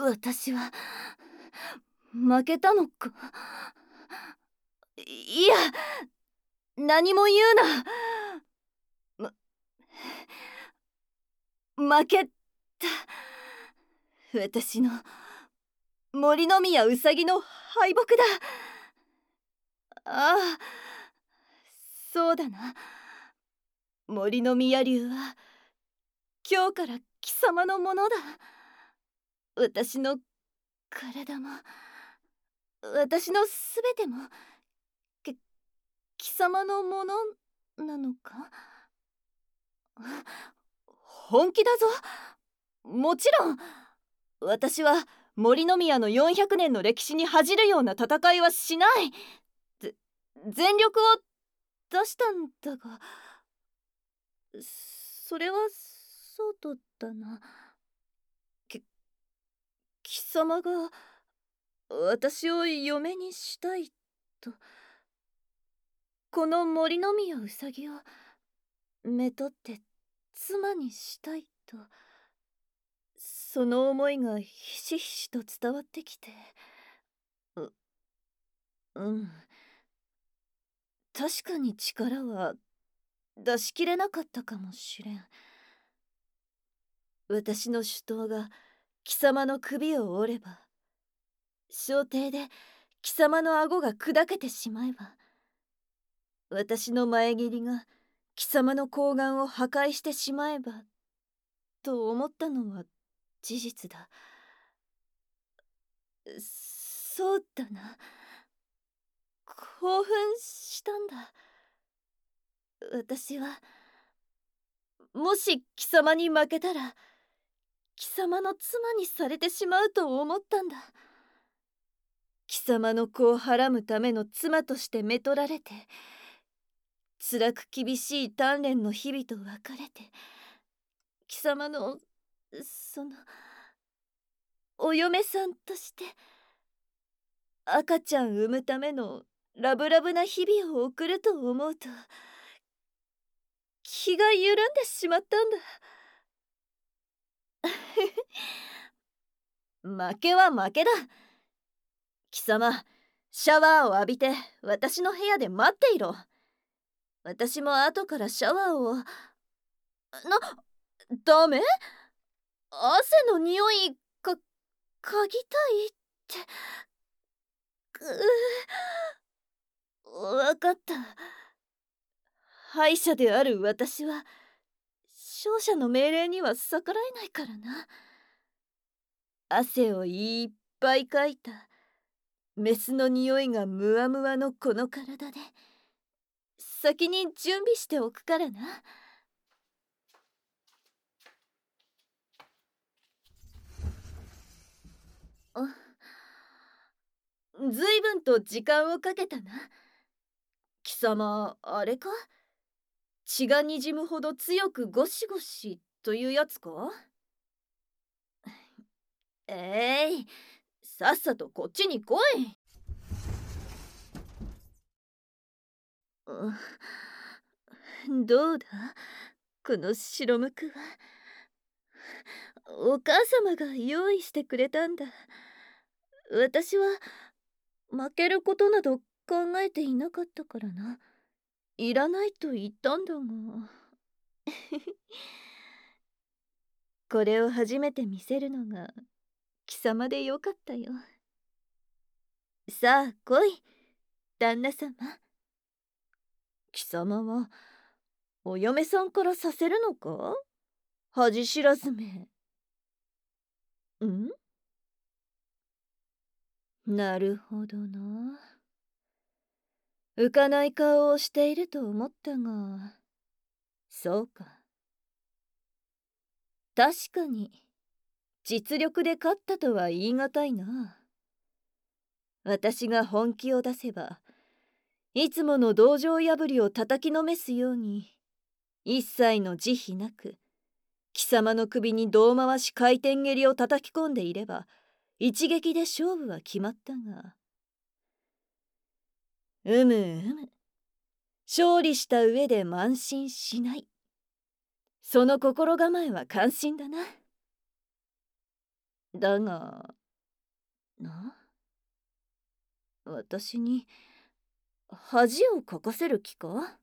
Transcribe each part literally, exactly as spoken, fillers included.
私は負けたのか。いや、何も言うな。ま、負けた。私の森の宮うさぎの敗北だ。ああ、そうだな。森の宮流は今日から貴様のものだ。私の体も私のすべてもけ貴様のものなのか。本気だぞ。もちろん私は森の宮のよんひゃくねんの歴史に恥じるような戦いはしない。ぜ全力を出したんだが、それはそうとだな。き貴様が私を嫁にしたいと、この森の宮うさぎをめとって妻にしたいと、その思いがひしひしと伝わってきて、ううん確かに力は出し切れなかったかもしれん。私の手刀が貴様の首を折れば、小艇で貴様の顎が砕けてしまえば、私の前切りが貴様の睾丸を破壊してしまえばと思ったのは事実だ。そうだな。興奮したんだ。私はもし貴様に負けたら貴様の妻にされてしまうと思ったんだ。貴様の子をはらむための妻としてめとられて、辛く厳しい鍛錬の日々と別れて、貴様のそのお嫁さんとして赤ちゃん産むためのラブラブな日々を送ると思うと、気が緩んでしまったんだ。負けは負けだ。貴様、シャワーを浴びて私の部屋で待っていろ。私も後からシャワーを。な、ダメ？汗の匂いか、嗅ぎたいって。くう、わかった。敗者である私は勝者の命令には逆らえないからな。汗をいっぱいかいたメスの匂いがムワムワのこの体で先に準備しておくからな。ずいぶんと時間をかけたな。貴様あれか、血がにじむほど強くゴシゴシというやつか。えい、さっさとこっちに来い。どうだこの白むくは。お母様が用意してくれたんだ。私は負けることなど考えていなかったからな。いらないと言ったんだが。これを初めて見せるのが貴様でよかったよ。さあ来い、旦那様。貴様はお嫁さんからさせるのか、恥知らずめ。ん？なるほどな。浮かない顔をしていると思ったが、そうか。確かに実力で勝ったとは言い難いな。私が本気を出せばいつもの道場破りを叩きのめすように、一切の慈悲なく貴様の首に胴回し回転蹴りを叩き込んでいれば一撃で勝負は決まったが、うむうむ、勝利した上で慢心しない、その心構えは感心だな。だがな、私に恥をかかせる気か？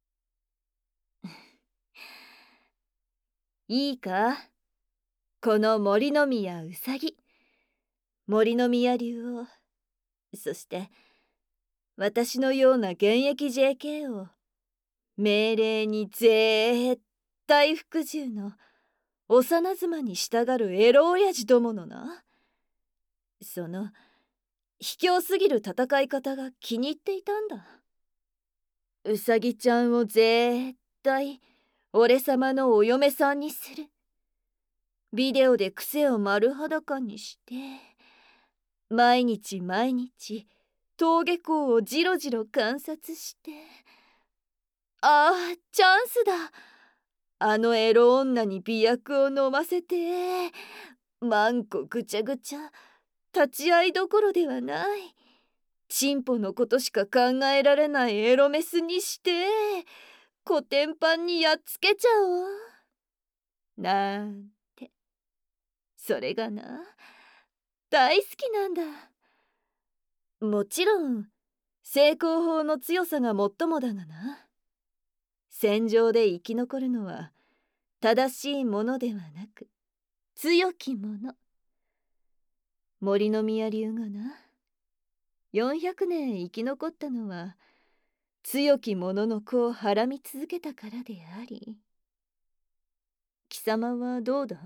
いいか、この森の宮うさぎ、森の宮流を、そして私のような現役 ジェーケー を命令に絶対服従の幼妻に従るエロ親父どものな、その卑怯すぎる戦い方が気に入っていたんだ。うさぎちゃんを絶対俺様のお嫁さんにする。ビデオで癖を丸裸にして毎日毎日登下校をじろじろ観察して、ああチャンスだ、あのエロ女に媚薬を飲ませて、マンコぐちゃぐちゃ、立ち会いどころではない、チンポのことしか考えられないエロメスにしてコテンパンにやっつけちゃおうなんて。それがな、大好きなんだ。もちろん成功法の強さが最もだがな、戦場で生き残るのは正しいものではなく強き者。森の宮流がな、よんひゃくねん生き残ったのは強き者の子をはらみ続けたからであり、貴様はどうだ？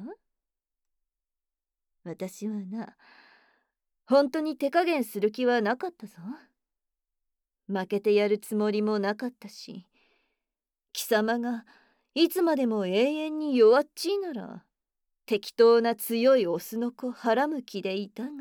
私はな、本当に手加減する気はなかったぞ。負けてやるつもりもなかったし、貴様がいつまでも永遠に弱っちいなら適当な強いオスの子はらむ気でいたが、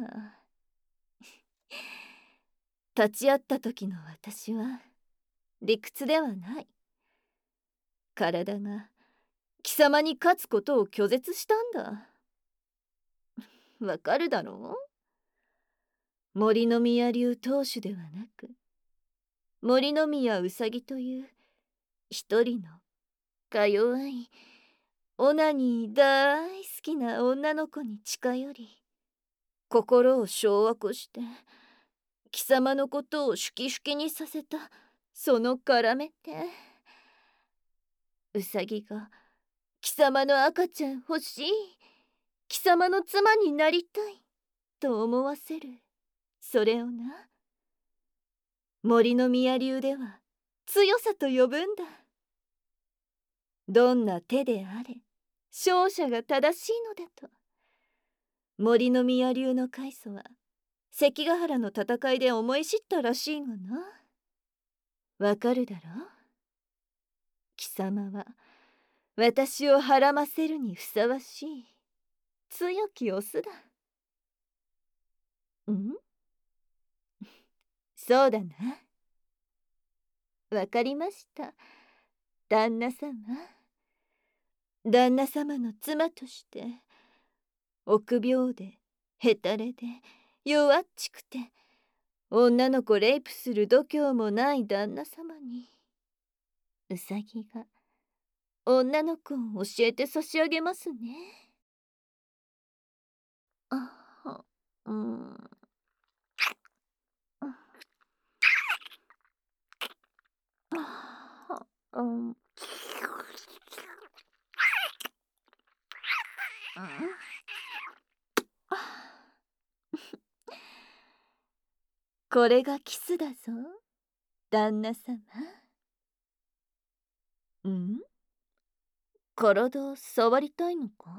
立ち会った時の私は理屈ではない。体が貴様に勝つことを拒絶したんだ。わかるだろう？森の宮流当主ではなく森の宮うさぎという一人のか弱いオナニー大好きな女の子に近寄り、心を掌握して貴様のことをシュキシュキにさせたその絡めて、うさぎが貴様の赤ちゃん欲しい、貴様の妻になりたいと思わせる、それをな、森の宮流では強さと呼ぶんだ。どんな手であれ勝者が正しいのだと。森の宮流の開祖は関ヶ原の戦いで思い知ったらしいがな。わかるだろう？貴様は私をはらませるにふさわしい強きオスだ。ん？そうだな。わかりました、旦那様。旦那様の妻として臆病でへたれで弱っちくて女の子レイプする度胸もない旦那様に、うさぎが女の子を教えて差し上げますね。あは、うん、あは、うん、うん、これがキスだぞ、旦那様。ん？体を触りたいのか？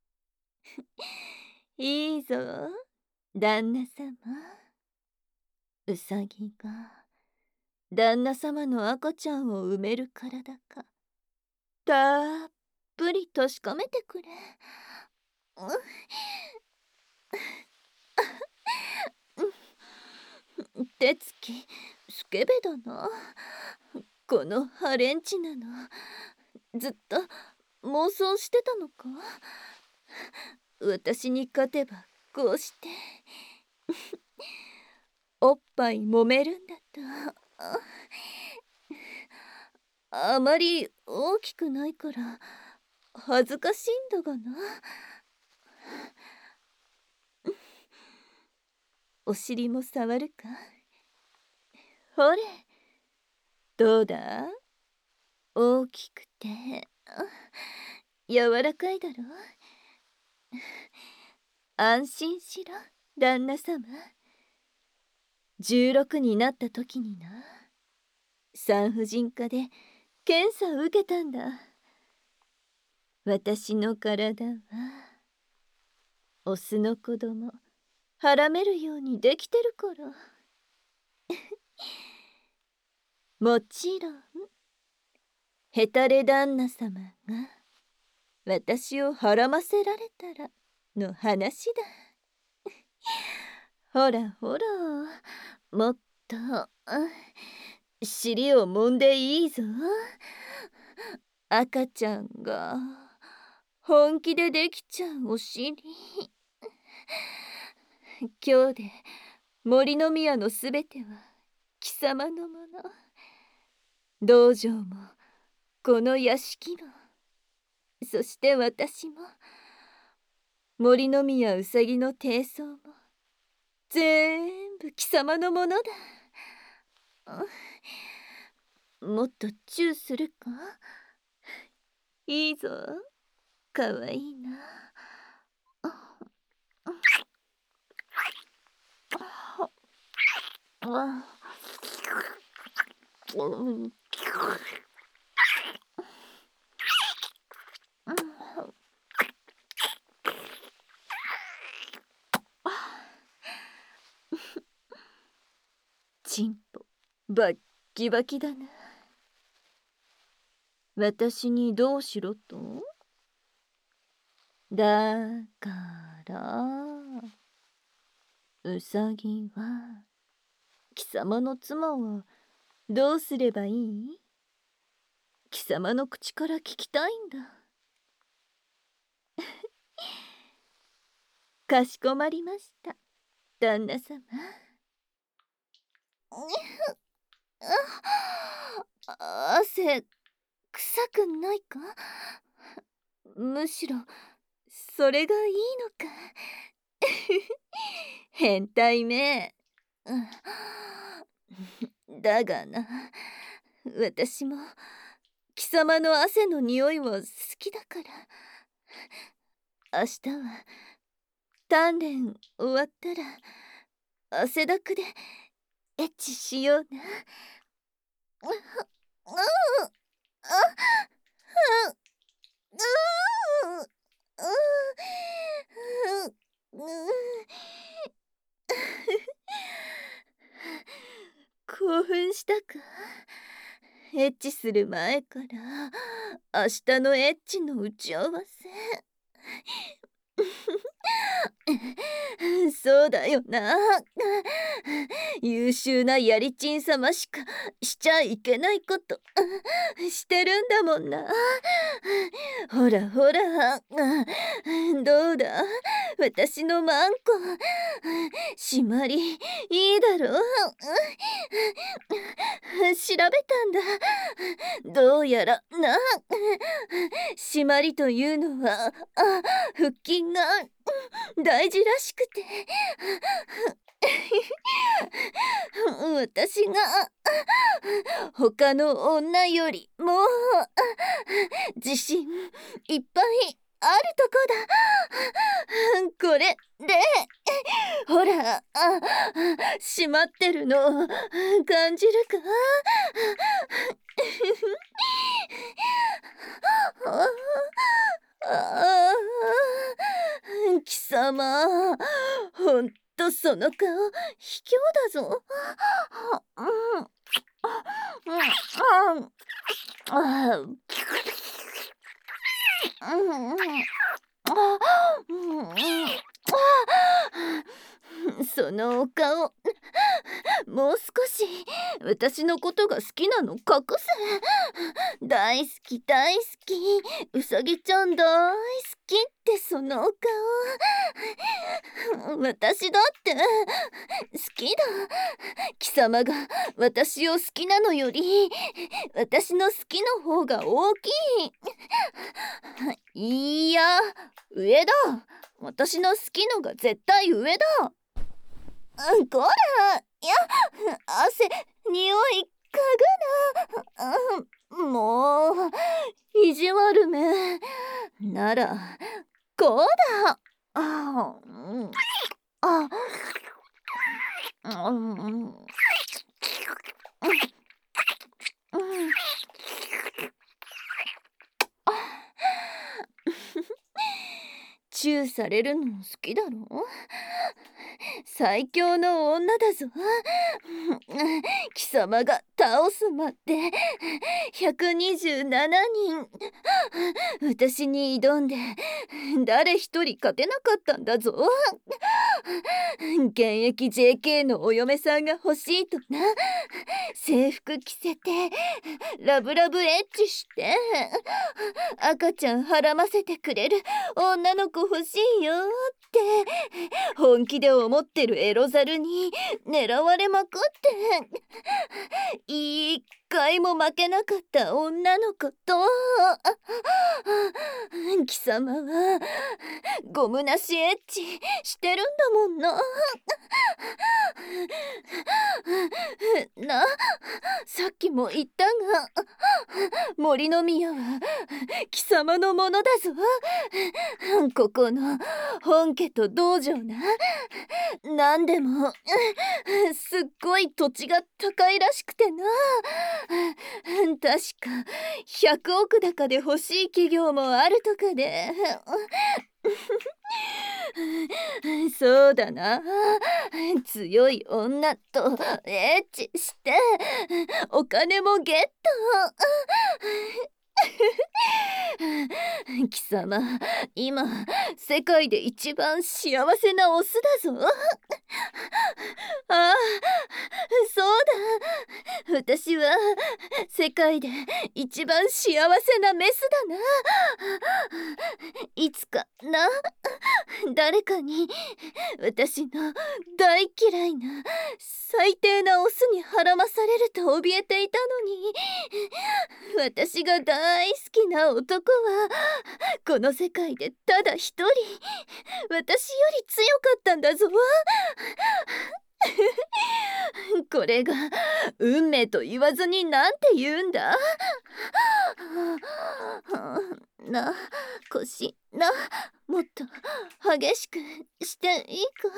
いいぞ、旦那様。うさぎが旦那様の赤ちゃんを産める体かたっぷり確かめてくれ。うん、手つきスケベだな。このハレンチなのずっと妄想してたのか？私に勝てばこうしておっぱい揉めるんだと。あまり大きくないから恥ずかしいんだがな。 お尻も触るか。ほれ、どうだ？大きくて柔らかいだろ。安心しろ、旦那様。じゅうろくになった時にな、産婦人科で検査を受けたんだ。私の体はオスの子供はらめるようにできてるから。もちろんヘタレ旦那様が私をはらませられたらの話だ。ほらほら、もっと尻を揉んでいいぞ。赤ちゃんが本気でできちゃうお尻。今日で森の宮のすべては貴様のもの。道場もこの屋敷も、そして私も森の宮うさぎの貞操も全部貴様のものだ。もっとチューするか。いいぞ、かわいいな。チンポバッキバキだな。私にどうしろと？だからうさぎは貴様の妻はどうすればいい？貴様の口から聞きたいんだ。かしこまりました、旦那様。汗臭くないか？むしろそれがいいのか。変態め。だがな、私も貴様の汗の匂いは好きだから、明日は鍛錬終わったら汗だくでエッチしような。興奮したか？エッチする前から明日のエッチの打ち合わせ。そうだよな。優秀なやりちん様しかしちゃいけないことしてるんだもんな。ほらほら、どうだ、私のマンコ締まりいいだろう。調べたんだ。どうやらな、締まりというのは腹筋が大事らしくて、私が他の女よりも自信いっぱいあるとこだ。これでほら、閉まってるの感じるか？ああ、貴様、ほんとその顔卑怯だぞ。そのお顔、もう少し私のことが好きなの隠せ。大好き大好き、うさぎちゃん大好きってそのお顔。私だって好きだ。貴様が私を好きなのより私の好きの方が大きい。いや、上だ。私の好きのが絶対上だ。 うんこら、いや、汗、匂い、嗅ぐな。うん、もう、意地悪め。なら、こうだ。あ、うん、あ、うん、うん、うん、チューされるの好きだろ？最強の女だぞ。貴様が倒すまでひゃくにじゅうななにん私に挑んで誰一人勝てなかったんだぞ。現役 ジェーケー のお嫁さんが欲しいとな。制服着せてラブラブエッチして赤ちゃんはらませてくれる女の子欲しいよって本気で思ってるエロザルに狙われまくって一回も負けなかった女の子と貴様はゴムなしエッチしてるんだもんな。な、さっきも言ったが森の宮は貴様のものだぞ。ここの本家と道場な。なんでもすっごい土地が高いらしくてな。確かひゃくおく高で欲しい企業もあるとかで。そうだな。強い女とエッチしてお金もゲット。貴様、今世界で一番幸せなオスだぞ。ああ、そうだ。私は世界で一番幸せなメスだな。いつかな、誰かに私の大嫌いな最低なオスにはらまされると怯えていたのに、私が大好きな男はこの世界でただ一人私より強かったんだぞ。これが運命と言わずになんて言うんだ。な、腰な、もっと激しくしていいか。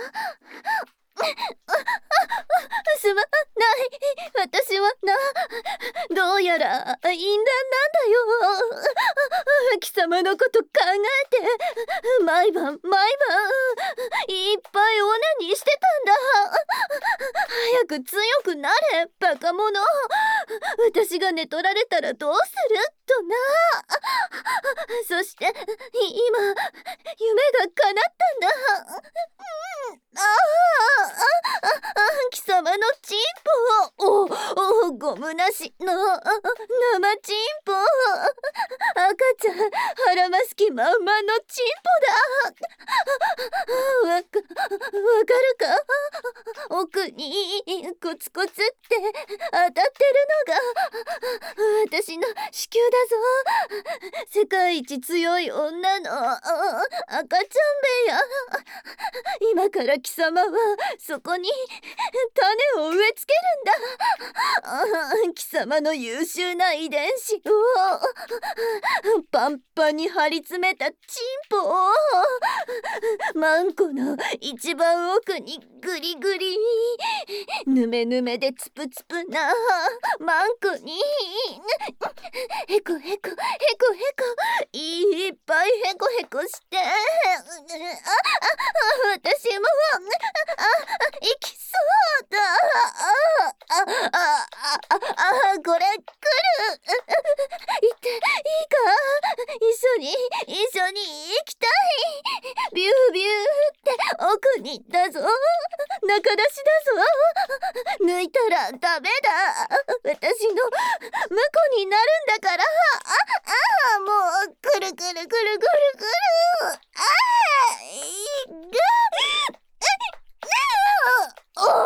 すまない。私はな、どうやら淫乱なんだよ。貴様のこと考えて毎晩毎晩いっぱいオナニーしてたんだ。早く強くなれバカ者。私が寝取られたらどうするとな。そして今夢が叶ったんだ。ああ、貴様のチンポ、おお、ゴムなしの生チンポ、赤ちゃんはらます気満々のチンポだ。わか、わかるか。奥にコツコツって当たってるのが私の子宮だぞ。世界一強い女の赤ちゃんべや。今から貴様はそこに種を植え付けるんだ。貴様の優秀な遺伝子をパンパンに張り詰めたチンポをマンコの一番奥にグリグリぬめぬめでツプツプなマンコにへこへこへこへこいっぱいへこへこして、ああ私もあ行きそうだ。あああああこれ来る。行っていいか。一緒に一緒に行きたい。ビュービューって奥にだぞ。中出しだぞ。抜いたらダメだ。私の婿になるんだから。ああもうくるくるくるくるくる。ああいぐおあ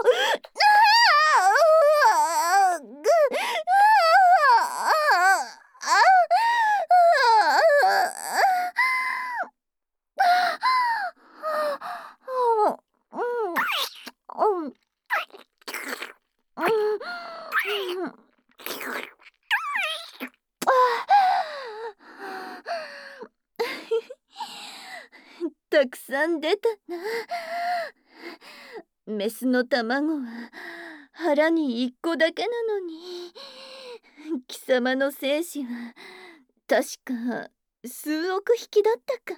あぐあああたくさん出たな。メスの卵は腹に一個だけなのに、貴様の精子は確か数億匹だったか。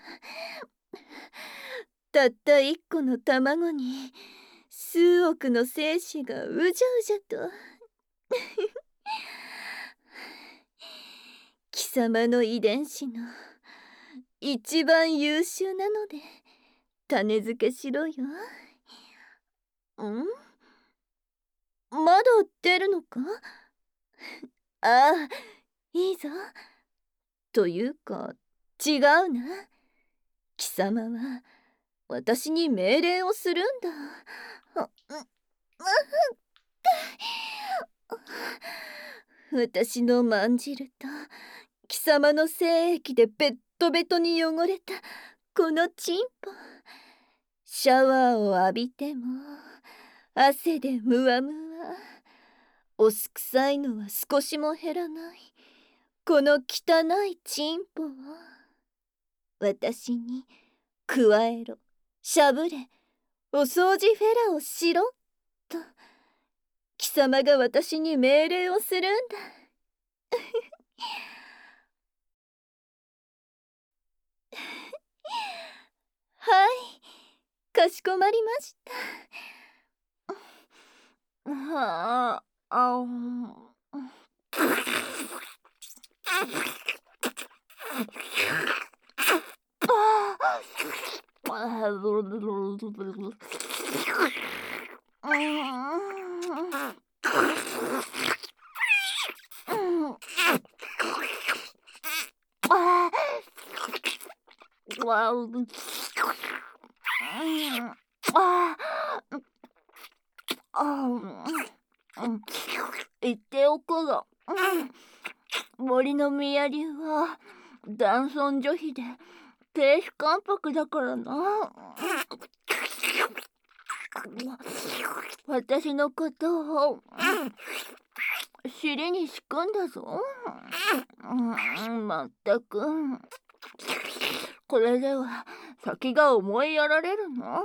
たった一個の卵に数億の精子がうじゃうじゃと。貴様の遺伝子の一番優秀なので種付けしろよ。ん？まだ出るのか？ああ、いいぞ。というか違うな。貴様は私に命令をするんだ。あ私のまんじると貴様の精液でベットベトに汚れたこのチンポ。シャワーを浴びても汗でムワムワ。お酢臭いのは少しも減らないこの汚いチンポを私にくわえろ、しゃぶれ、お掃除フェラをしろと貴様が私に命令をするんだ。はい、かしこまりました。はあ、あん。言っておくが、森の宮流は男尊女卑で亭主関白だからな。私のことを尻に敷くんだぞ。まったくこれでは先が思いやられるの。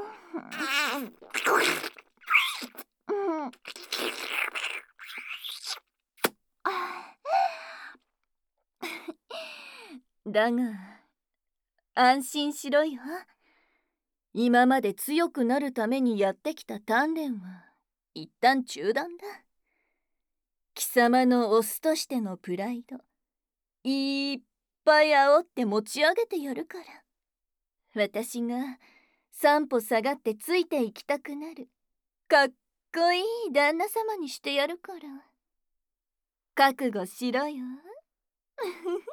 だが安心しろよ。今まで強くなるためにやってきた鍛錬は一旦中断だ。貴様のオスとしてのプライドいっぱい煽って持ち上げてやるから。私が三歩下がってついていきたくなるかっこいい旦那様にしてやるから覚悟しろよ。